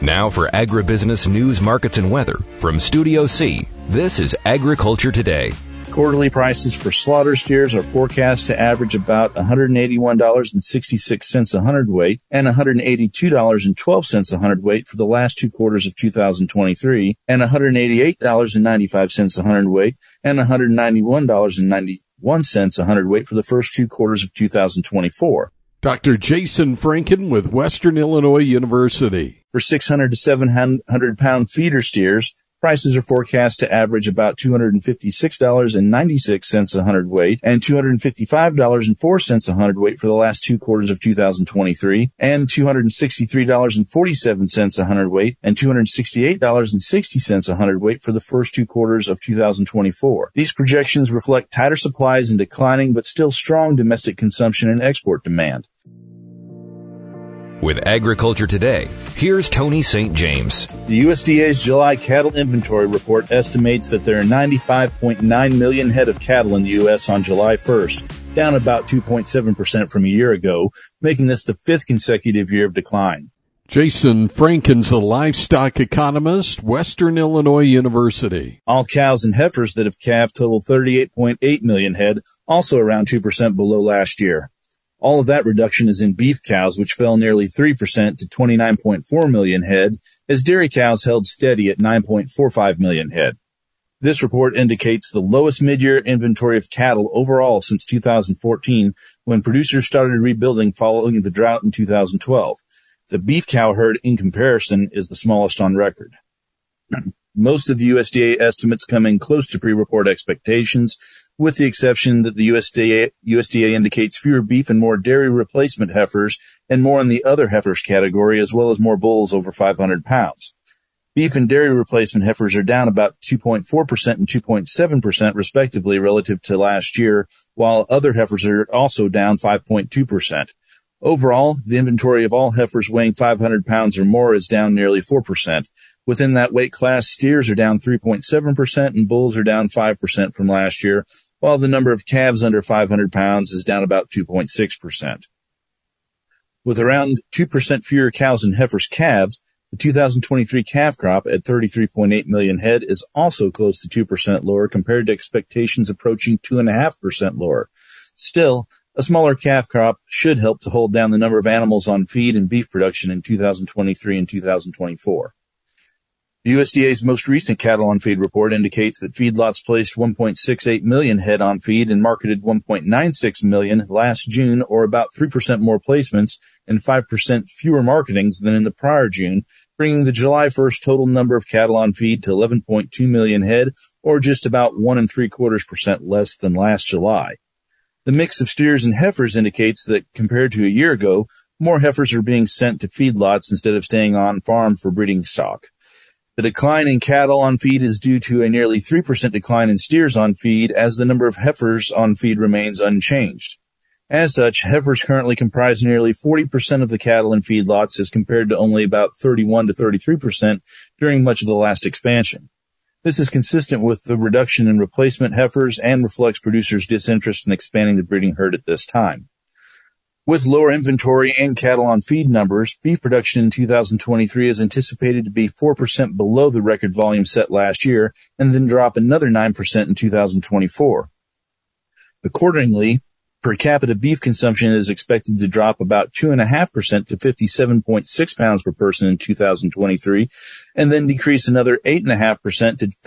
Now for agribusiness news, markets, and weather from Studio C, this is Agriculture Today. Quarterly prices for slaughter steers are forecast to average about $181.66 a hundredweight and $182.12 a hundredweight for the last two quarters of 2023, and $188.95 a hundredweight and $191.91 a hundredweight for the first two quarters of 2024. Dr. Jason Franken with Western Illinois University. For 600 to 700 pound feeder steers, prices are forecast to average about $256.96 a hundredweight and $255.04 a hundredweight for the last two quarters of 2023, and $263.47 a hundredweight and $268.60 a hundredweight for the first two quarters of 2024. These projections reflect tighter supplies and declining but still strong domestic consumption and export demand. With Agriculture Today, here's Tony St. James. The USDA's July cattle inventory report estimates that there are 95.9 million head of cattle in the U.S. on July 1st, down about 2.7% from a year ago, making this the fifth consecutive year of decline. Jason Franken's a livestock economist, Western Illinois University. All cows and heifers that have calved total 38.8 million head, also around 2% below last year. All of that reduction is in beef cows, which fell nearly 3% to 29.4 million head, as dairy cows held steady at 9.45 million head. This report indicates the lowest mid-year inventory of cattle overall since 2014, when producers started rebuilding following the drought in 2012. The beef cow herd, in comparison, is the smallest on record. Most of the USDA estimates come in close to pre-report expectations, with the exception that the USDA indicates fewer beef and more dairy replacement heifers and more in the other heifers category, as well as more bulls over 500 pounds. Beef and dairy replacement heifers are down about 2.4% and 2.7% respectively relative to last year, while other heifers are also down 5.2%. Overall, the inventory of all heifers weighing 500 pounds or more is down nearly 4%. Within that weight class, steers are down 3.7% and bulls are down 5% from last year, while the number of calves under 500 pounds is down about 2.6%. With around 2% fewer cows and heifers calved, the 2023 calf crop at 33.8 million head is also close to 2% lower compared to expectations approaching 2.5% lower. Still, a smaller calf crop should help to hold down the number of animals on feed and beef production in 2023 and 2024. The USDA's most recent cattle on feed report indicates that feedlots placed 1.68 million head on feed and marketed 1.96 million last June, or about 3% more placements and 5% fewer marketings than in the prior June, bringing the July 1st total number of cattle on feed to 11.2 million head, or just about 1.75% less than last July. The mix of steers and heifers indicates that compared to a year ago, more heifers are being sent to feedlots instead of staying on farm for breeding stock. The decline in cattle on feed is due to a nearly 3% decline in steers on feed, as the number of heifers on feed remains unchanged. As such, heifers currently comprise nearly 40% of the cattle in feedlots, as compared to only about 31 to 33% during much of the last expansion. This is consistent with the reduction in replacement heifers and reflects producers' disinterest in expanding the breeding herd at this time. With lower inventory and cattle on feed numbers, beef production in 2023 is anticipated to be 4% below the record volume set last year, and then drop another 9% in 2024. Accordingly, per capita beef consumption is expected to drop about 2.5% to 57.6 pounds per person in 2023, and then decrease another 8.5% to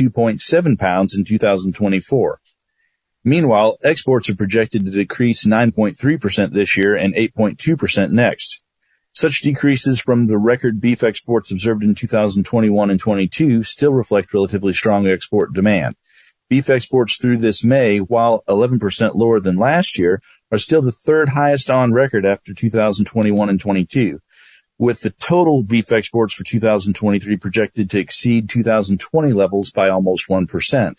52.7 pounds in 2024. Meanwhile, exports are projected to decrease 9.3% this year and 8.2% next. Such decreases from the record beef exports observed in 2021 and 22 still reflect relatively strong export demand. Beef exports through this May, while 11% lower than last year, are still the third highest on record after 2021 and 22, with the total beef exports for 2023 projected to exceed 2020 levels by almost 1%.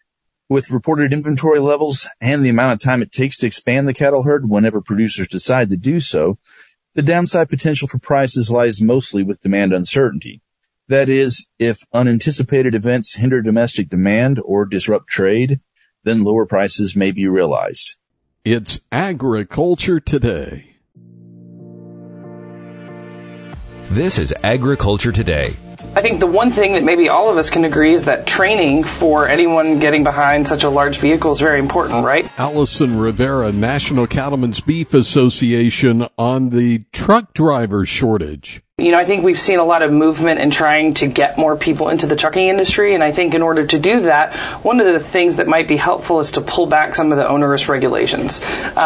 With reported inventory levels and the amount of time it takes to expand the cattle herd whenever producers decide to do so, the downside potential for prices lies mostly with demand uncertainty. That is, if unanticipated events hinder domestic demand or disrupt trade, then lower prices may be realized. It's Agriculture Today. This is Agriculture Today. I think the one thing that maybe all of us can agree is that training for anyone getting behind such a large vehicle is very important, right? Allison Rivera, National Cattlemen's Beef Association, on the truck driver shortage. You know, I think we've seen a lot of movement in trying to get more people into the trucking industry, and I think in order to do that, one of the things that might be helpful is to pull back some of the onerous regulations,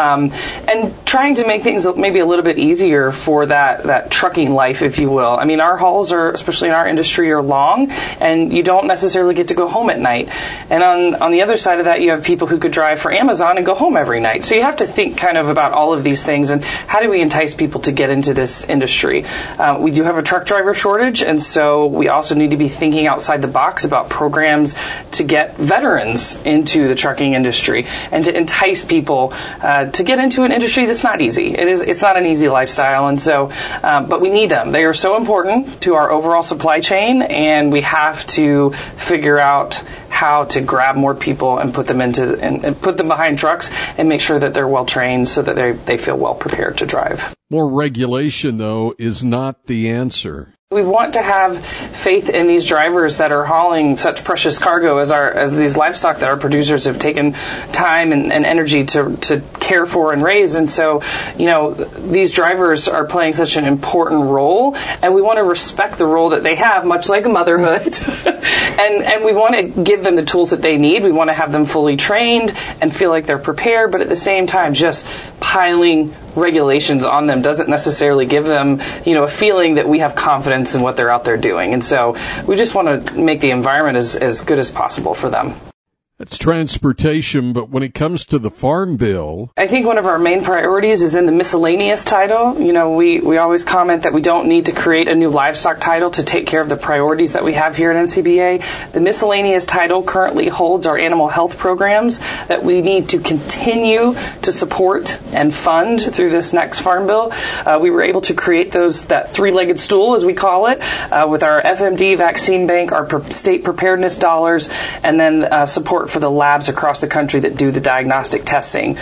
and trying to make things maybe a little bit easier for that trucking life, if you will. I mean, our hauls are, especially in our industry, are long, and you don't necessarily get to go home at night. And on the other side of that, you have people who could drive for Amazon and go home every night. So you have to think kind of about all of these things, and how do we entice people to get into this industry? We do have a truck driver shortage, and so we also need to be thinking outside the box about programs to get veterans into the trucking industry and to entice people to get into an industry that's not easy. It's not an easy lifestyle, and so but we need them. They are so important to our overall supply chain, and we have to figure out how to grab more people and put them and put them behind trucks and make sure that they're well trained so that they feel well prepared to drive. More regulation, though, is not the answer. We want to have faith in these drivers that are hauling such precious cargo as these livestock that our producers have taken time and energy to care for and raise. And so, you know, these drivers are playing such an important role, and we want to respect the role that they have, much like motherhood. and we want to give them the tools that they need. We want to have them fully trained and feel like they're prepared, but at the same time, just piling regulations on them doesn't necessarily give them, you know, a feeling that we have confidence in what they're out there doing. And so we just want to make the environment as good as possible for them. That's transportation, but when it comes to the Farm Bill, I think one of our main priorities is in the miscellaneous title. You know, we always comment that we don't need to create a new livestock title to take care of the priorities that we have here at NCBA. The miscellaneous title currently holds our animal health programs that we need to continue to support and fund through this next Farm Bill. We were able to create that three-legged stool, as we call it, with our FMD vaccine bank, our state preparedness dollars, and then support for the labs across the country that do the diagnostic testing.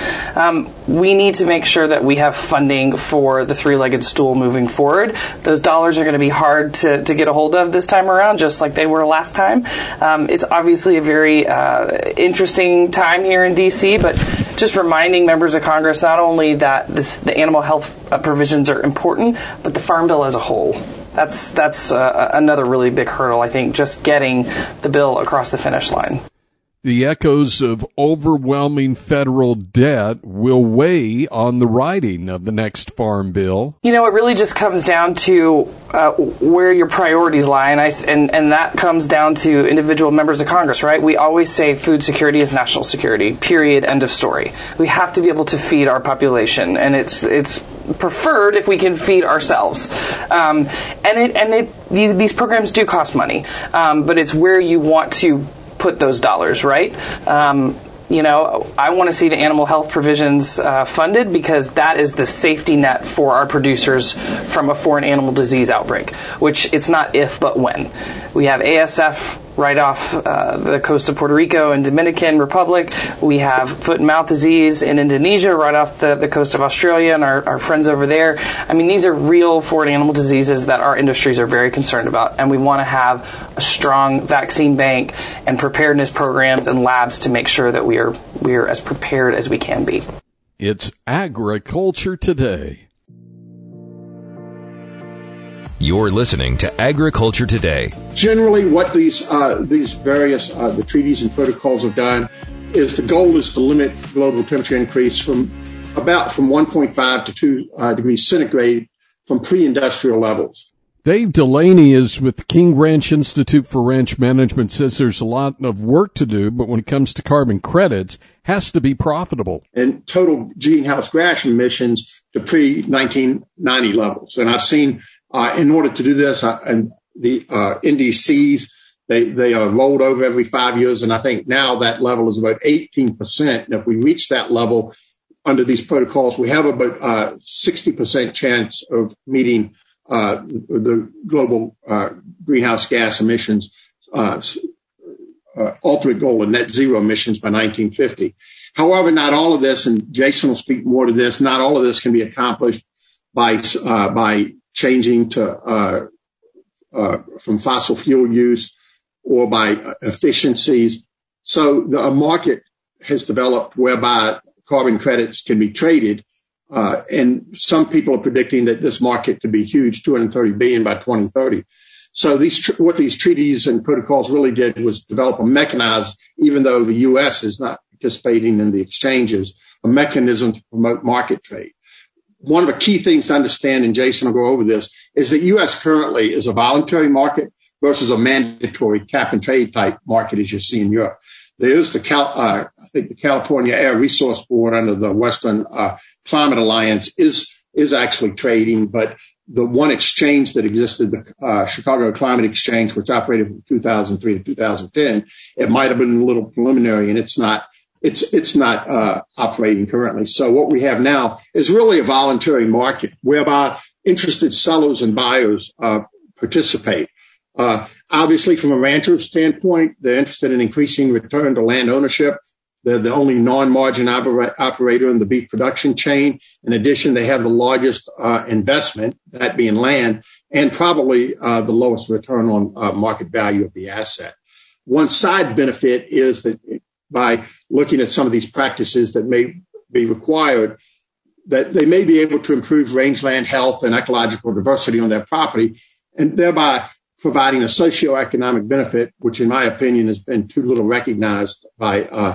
We need to make sure that we have funding for the three-legged stool moving forward. Those dollars are going to be hard to get a hold of this time around, just like they were last time. It's obviously a very interesting time here in D.C., but just reminding members of Congress not only that the animal health provisions are important, but the Farm Bill as a whole. That's another really big hurdle, I think, just getting the bill across the finish line. The echoes of overwhelming federal debt will weigh on the writing of the next Farm Bill. You know, it really just comes down to where your priorities lie, and that comes down to individual members of Congress, right? We always say food security is national security, period, end of story. We have to be able to feed our population, and it's preferred if we can feed ourselves. These programs do cost money, but it's where you want to put those dollars, right? You know, I want to see the animal health provisions funded because that is the safety net for our producers from a foreign animal disease outbreak, which it's not if, but when. We have ASF right off the coast of Puerto Rico and Dominican Republic. We have foot and mouth disease in Indonesia right off the coast of Australia and our friends over there. I mean, these are real foreign animal diseases that our industries are very concerned about, and we want to have a strong vaccine bank and preparedness programs and labs to make sure that we are as prepared as we can be. It's Agriculture Today. You're listening to Agriculture Today. Generally, what these various the treaties and protocols have done is the goal is to limit global temperature increase from 1.5 to 2 degrees centigrade from pre-industrial levels. Dave Delaney is with the King Ranch Institute for Ranch Management, says there's a lot of work to do, but when it comes to carbon credits, has to be profitable. And total greenhouse gas emissions to pre-1990 levels. And I've seen, in order to do this, and the NDCs, they are rolled over every 5 years. And I think now that level is about 18%. And if we reach that level under these protocols, we have about 60% chance of meeting the global greenhouse gas emissions ultimate goal of net zero emissions by 1950. However, not all of this, and Jason will speak more to this, not all of this can be accomplished by changing to from fossil fuel use or by efficiencies. So a market has developed whereby carbon credits can be traded. And some people are predicting that this market could be huge, 230 billion by 2030. So what these treaties and protocols really did was develop a mechanism, even though the U.S. is not participating in the exchanges, a mechanism to promote market trade. One of the key things to understand, and Jason will go over this, is that U.S. currently is a voluntary market versus a mandatory cap and trade type market, as you see in Europe. There's the California Air Resource Board under the Western Climate Alliance is actually trading, but the one exchange that existed, the Chicago Climate Exchange, which operated from 2003 to 2010, it might have been a little preliminary, and it's not operating currently. So what we have now is really a voluntary market whereby interested sellers and buyers participate. Obviously, from a rancher's standpoint, they're interested in increasing return to land ownership. They're the only non-margin operator in the beef production chain. In addition, they have the largest investment, that being land, and probably the lowest return on market value of the asset. One side benefit is that by looking at some of these practices that may be required, that they may be able to improve rangeland health and ecological diversity on their property, and thereby providing a socioeconomic benefit, which in my opinion has been too little recognized by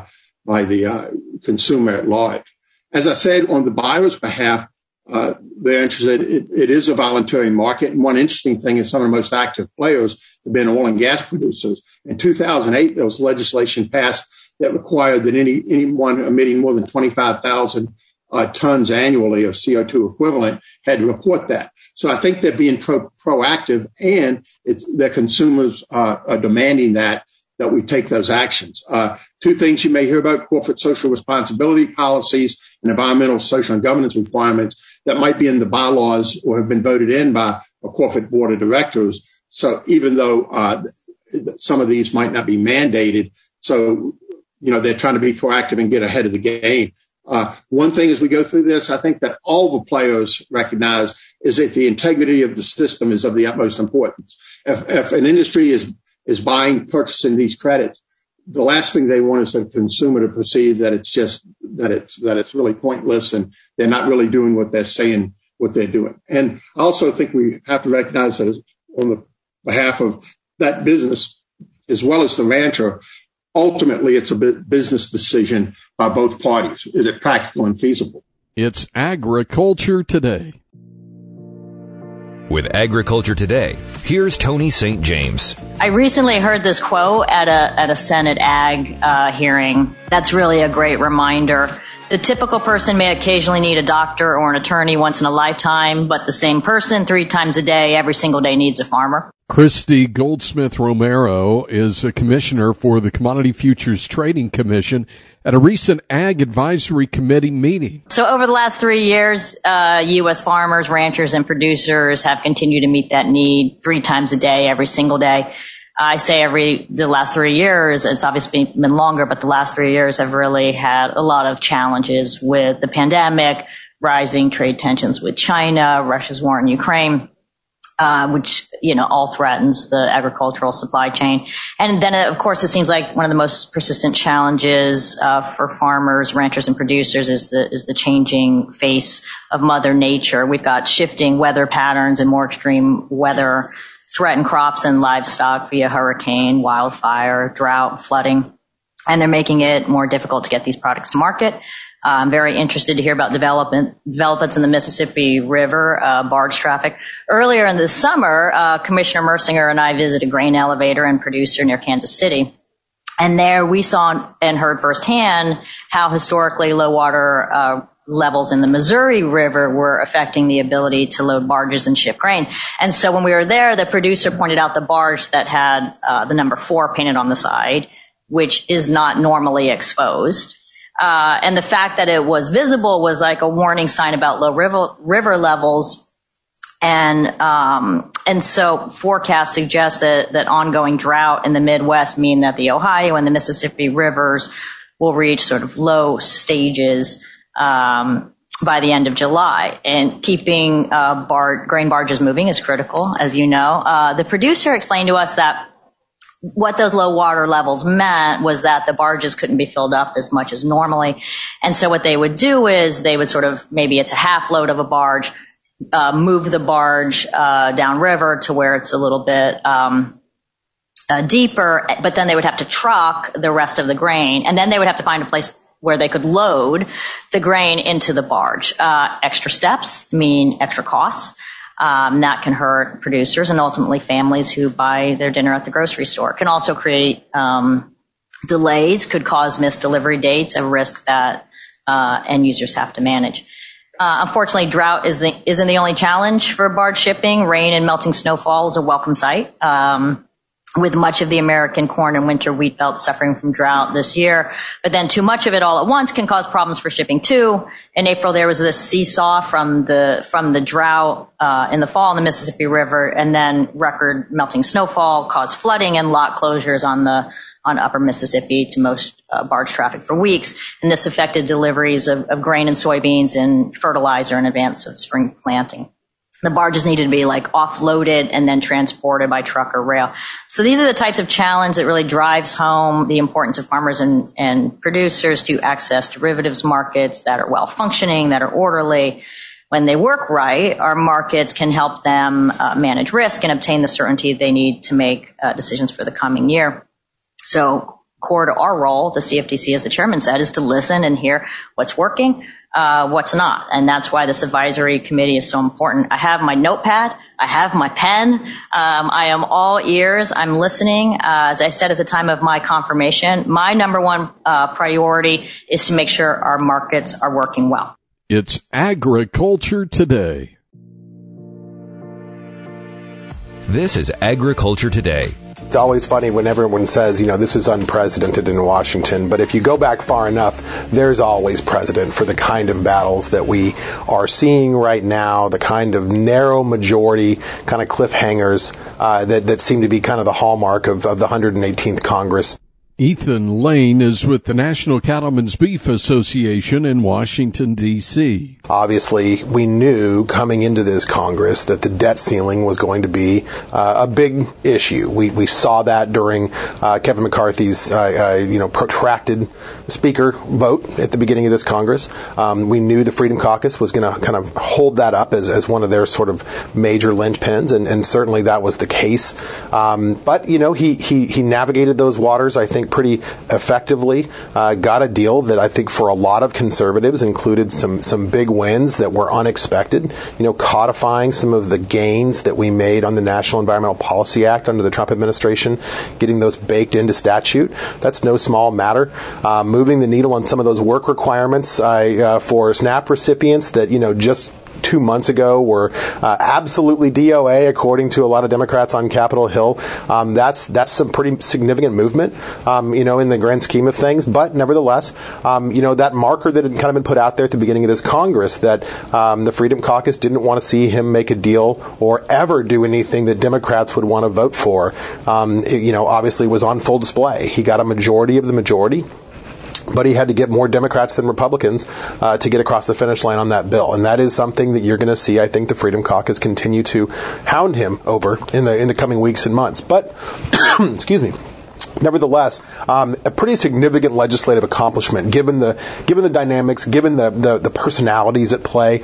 the consumer at large. As I said, on the buyer's behalf, they're interested. It is a voluntary market. And one interesting thing is some of the most active players have been oil and gas producers. In 2008, there was legislation passed that required that anyone emitting more than 25,000 tons annually of CO2 equivalent had to report that. So I think they're being proactive, and their consumers are demanding that we take those actions. Two things you may hear about: corporate social responsibility policies and environmental, social, and governance requirements that might be in the bylaws or have been voted in by a corporate board of directors. So even though some of these might not be mandated, so they're trying to be proactive and get ahead of the game. One thing as we go through this, I think that all the players recognize is that the integrity of the system is of the utmost importance. If an industry is purchasing these credits, the last thing they want is the consumer to perceive that it's really pointless and they're not really doing what they're saying what they're doing. And I also think we have to recognize that on the behalf of that business, as well as the rancher, ultimately it's a business decision by both parties. Is it practical and feasible? It's Agriculture Today. With Agriculture Today, here's Tony St. James. I recently heard this quote at a Senate Ag hearing. That's really a great reminder. The typical person may occasionally need a doctor or an attorney once in a lifetime, but the same person 3 times a day, every single day, needs a farmer. Christy Goldsmith Romero is a commissioner for the Commodity Futures Trading Commission at a recent Ag Advisory Committee meeting. So over the last 3 years, U.S. farmers, ranchers, and producers have continued to meet that need 3 times a day, every single day. I say the last 3 years, it's obviously been longer, but the last 3 years have really had a lot of challenges with the pandemic, rising trade tensions with China, Russia's war in Ukraine, which, all threatens the agricultural supply chain. And then, of course, it seems like one of the most persistent challenges for farmers, ranchers, and producers is the changing face of Mother Nature. We've got shifting weather patterns and more extreme weather threaten crops and livestock via hurricane, wildfire, drought, flooding, and they're making it more difficult to get these products to market. I'm very interested to hear about developments in the Mississippi River, barge traffic. Earlier in the summer, Commissioner Mersinger and I visited a grain elevator and producer near Kansas City. And there we saw and heard firsthand how historically low water levels in the Missouri River were affecting the ability to load barges and ship grain. And so when we were there, the producer pointed out the barge that had the number 4 painted on the side, which is not normally exposed. And the fact that it was visible was like a warning sign about low river levels. And so forecasts suggest that ongoing drought in the Midwest mean that the Ohio and the Mississippi rivers will reach sort of low stages by the end of July. And keeping grain barges moving is critical, as you know. The producer explained to us that what those low water levels meant was that the barges couldn't be filled up as much as normally. And so what they would do is they would sort of, maybe it's a half load of a barge, move the barge downriver to where it's a little bit deeper, but then they would have to truck the rest of the grain, and then they would have to find a place where they could load the grain into the barge. Extra steps mean extra costs. That can hurt producers and ultimately families who buy their dinner at the grocery store. It can also create delays, could cause missed delivery dates, a risk that end users have to manage. Unfortunately, drought isn't the only challenge for barge shipping. Rain and melting snowfall is a welcome sight. With much of the American corn and winter wheat belt suffering from drought this year. But then too much of it all at once can cause problems for shipping too. In April, there was this seesaw from the drought in the fall in the Mississippi River, and then record melting snowfall caused flooding and lock closures on upper Mississippi to most barge traffic for weeks. And this affected deliveries of grain and soybeans and fertilizer in advance of spring planting. The barges needed to be offloaded and then transported by truck or rail. So these are the types of challenge that really drives home the importance of farmers and producers to access derivatives markets that are well functioning, that are orderly. When they work right, our markets can help them manage risk and obtain the certainty they need to make decisions for the coming year. So core to our role, the CFTC, as the chairman said, is to listen and hear what's working, what's not. And that's why this advisory committee is so important. I have my notepad. I have my pen. I am all ears. I'm listening. As I said at the time of my confirmation, my number one priority is to make sure our markets are working well. It's Agriculture Today. This is Agriculture Today. It's always funny when everyone says, this is unprecedented in Washington. But if you go back far enough, there's always precedent for the kind of battles that we are seeing right now, the kind of narrow majority, kind of cliffhangers that seem to be kind of the hallmark of the 118th Congress. Ethan Lane is with the National Cattlemen's Beef Association in Washington, D.C. Obviously, we knew coming into this Congress that the debt ceiling was going to be a big issue. We saw that during Kevin McCarthy's protracted speaker vote at the beginning of this Congress. We knew the Freedom Caucus was going to kind of hold that up as one of their sort of major linchpins, and certainly that was the case. But he navigated those waters, I think, pretty effectively, got a deal that I think for a lot of conservatives included some big wins that were unexpected, codifying some of the gains that we made on the National Environmental Policy Act under the Trump administration, getting those baked into statute. That's no small matter. Moving the needle on some of those work requirements for SNAP recipients that, just 2 months ago were absolutely DOA, according to a lot of Democrats on Capitol Hill. That's some pretty significant movement, in the grand scheme of things. But nevertheless, that marker that had kind of been put out there at the beginning of this Congress that the Freedom Caucus didn't want to see him make a deal or ever do anything that Democrats would want to vote for, obviously was on full display. He got a majority of the majority, but he had to get more Democrats than Republicans to get across the finish line on that bill. And that is something that you're going to see, I think, the Freedom Caucus continue to hound him over in the coming weeks and months. But, excuse me. Nevertheless, a pretty significant legislative accomplishment, given the dynamics, given the personalities at play.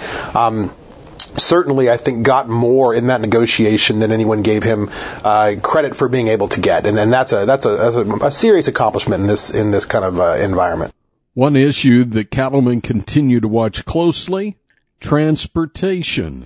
Certainly, I think, got more in that negotiation than anyone gave him credit for being able to get, and that's a serious accomplishment in this kind of environment. One issue that cattlemen continue to watch closely: transportation.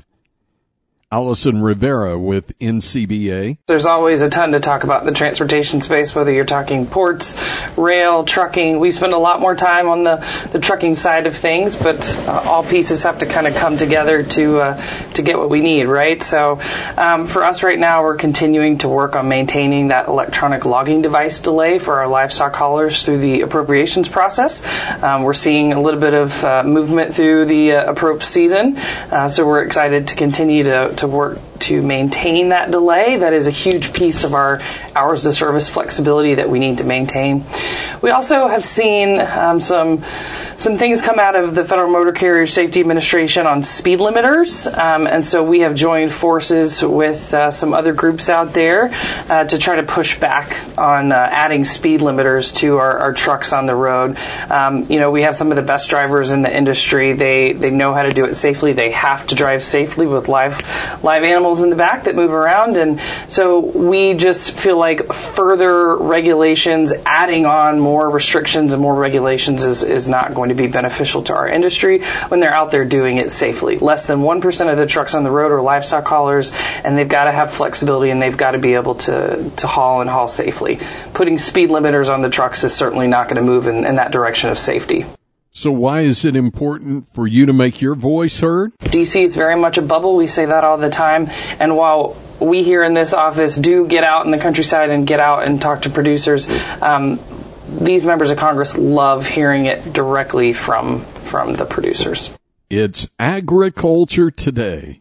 Allison Rivera with NCBA. There's always a ton to talk about the transportation space, whether you're talking ports, rail, trucking. We spend a lot more time on the trucking side of things, but all pieces have to kind of come together to get what we need, right? So for us right now, we're continuing to work on maintaining that electronic logging device delay for our livestock haulers through the appropriations process. We're seeing a little bit of movement through the approach season, so we're excited to continue to work to maintain that delay. That is a huge piece of our hours of service flexibility that we need to maintain. We also have seen some things come out of the Federal Motor Carrier Safety Administration on speed limiters, and so we have joined forces with some other groups out there to try to push back on adding speed limiters to our trucks on the road. We have some of the best drivers in the industry. They know how to do it safely. They have to drive safely with live animals in the back that move around, and so we just feel like further regulations, adding on more restrictions and more regulations is not going to be beneficial to our industry when they're out there doing it safely. Less than 1% of the trucks on the road are livestock haulers, and they've got to have flexibility, and they've got to be able to haul safely. Putting speed limiters on the trucks is certainly not going to move in that direction of safety. So why is it important for you to make your voice heard? DC is very much a bubble. We say that all the time. And while we here in this office do get out in the countryside and get out and talk to producers, these members of Congress love hearing it directly from the producers. It's Agriculture Today.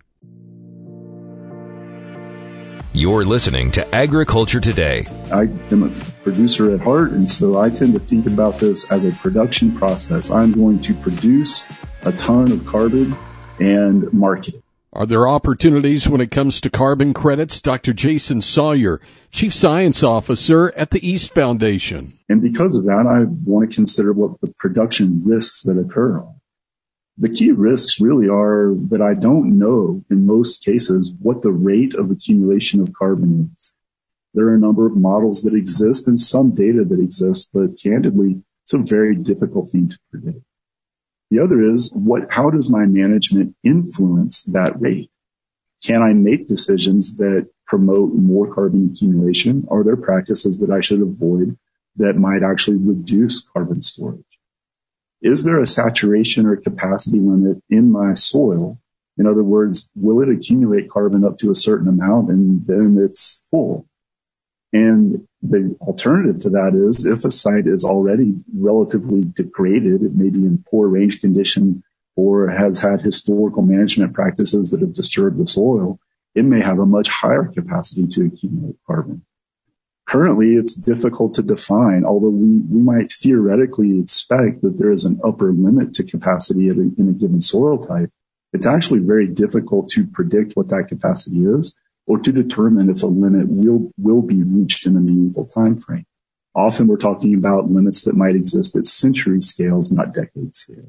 You're listening to Agriculture Today. I am a producer at heart, and so I tend to think about this as a production process. I'm going to produce a ton of carbon and market it. Are there opportunities when it comes to carbon credits? Dr. Jason Sawyer, Chief Science Officer at the East Foundation. And because of that, I want to consider what the production risks that occur are. The key risks really are that I don't know in most cases what the rate of accumulation of carbon is. There are a number of models that exist and some data that exists, but candidly, it's a very difficult thing to predict. The other is how does my management influence that rate? Can I make decisions that promote more carbon accumulation? Are there practices that I should avoid that might actually reduce carbon storage? Is there a saturation or capacity limit in my soil? In other words, will it accumulate carbon up to a certain amount and then it's full? And the alternative to that is if a site is already relatively degraded, it may be in poor range condition or has had historical management practices that have disturbed the soil, it may have a much higher capacity to accumulate carbon. Currently, it's difficult to define, although we might theoretically expect that there is an upper limit to capacity in a given soil type. It's actually very difficult to predict what that capacity is or to determine if a limit will be reached in a meaningful time frame. Often we're talking about limits that might exist at century scales, not decade scales.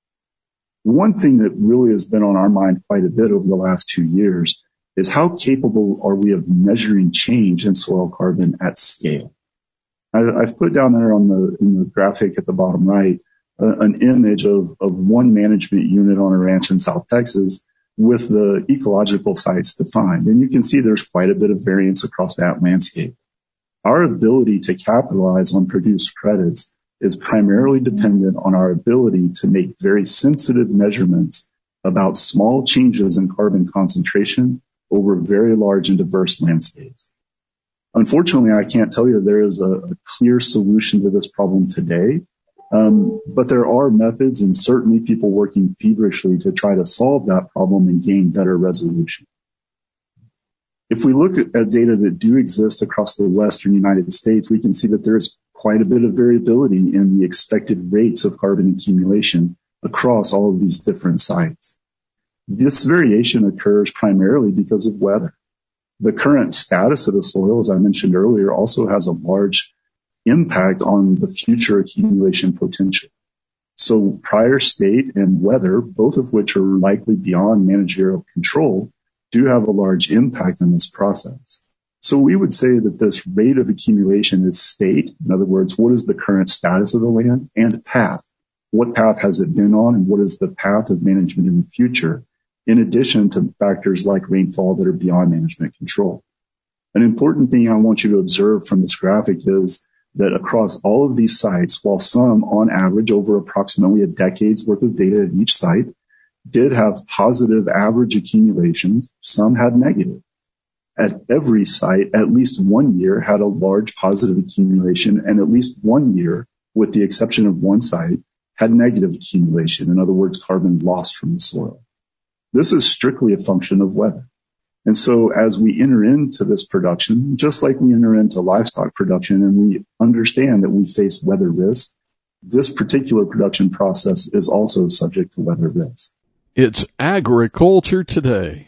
One thing that really has been on our mind quite a bit over the last 2 years is how capable are we of measuring change in soil carbon at scale? I've put down there in the graphic at the bottom right an image of one management unit on a ranch in South Texas with the ecological sites defined. And you can see there's quite a bit of variance across that landscape. Our ability to capitalize on produced credits is primarily dependent on our ability to make very sensitive measurements about small changes in carbon concentration over very large and diverse landscapes. Unfortunately, I can't tell you there is a clear solution to this problem today, but there are methods and certainly people working feverishly to try to solve that problem and gain better resolution. If we look at data that do exist across the Western United States, we can see that there's quite a bit of variability in the expected rates of carbon accumulation across all of these different sites. This variation occurs primarily because of weather. The current status of the soil, as I mentioned earlier, also has a large impact on the future accumulation potential. So prior state and weather, both of which are likely beyond managerial control, do have a large impact on this process. So we would say that this rate of accumulation is state. In other words, what is the current status of the land, and path? What path has it been on, and what is the path of management in the future? In addition to factors like rainfall that are beyond management control. An important thing I want you to observe from this graphic is that across all of these sites, while some on average over approximately a decade's worth of data at each site did have positive average accumulations, some had negative. At every site, at least 1 year had a large positive accumulation, and at least 1 year, with the exception of one site, had negative accumulation. In other words, carbon lost from the soil. This is strictly a function of weather. And so as we enter into this production, just like we enter into livestock production and we understand that we face weather risk, this particular production process is also subject to weather risk. It's Agriculture Today.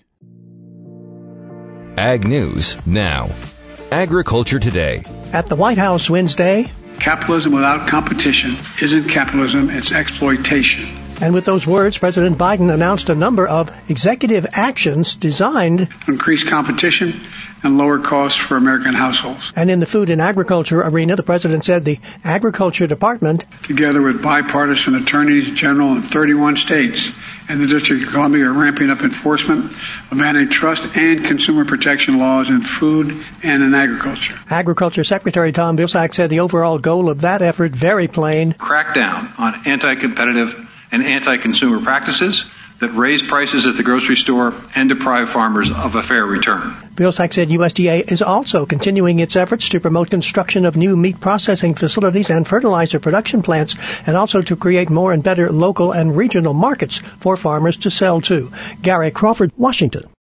Ag News Now. Agriculture Today. At the White House Wednesday, capitalism without competition isn't capitalism, it's exploitation. And with those words, President Biden announced a number of executive actions designed to increase competition and lower costs for American households. And in the food and agriculture arena, the president said the Agriculture Department, together with bipartisan attorneys general in 31 states and the District of Columbia, are ramping up enforcement of antitrust and consumer protection laws in food and in agriculture. Agriculture Secretary Tom Vilsack said the overall goal of that effort, very plain: crack down on anti-competitive and anti-consumer practices that raise prices at the grocery store and deprive farmers of a fair return. Vilsack said USDA is also continuing its efforts to promote construction of new meat processing facilities and fertilizer production plants, and also to create more and better local and regional markets for farmers to sell to. Gary Crawford, Washington.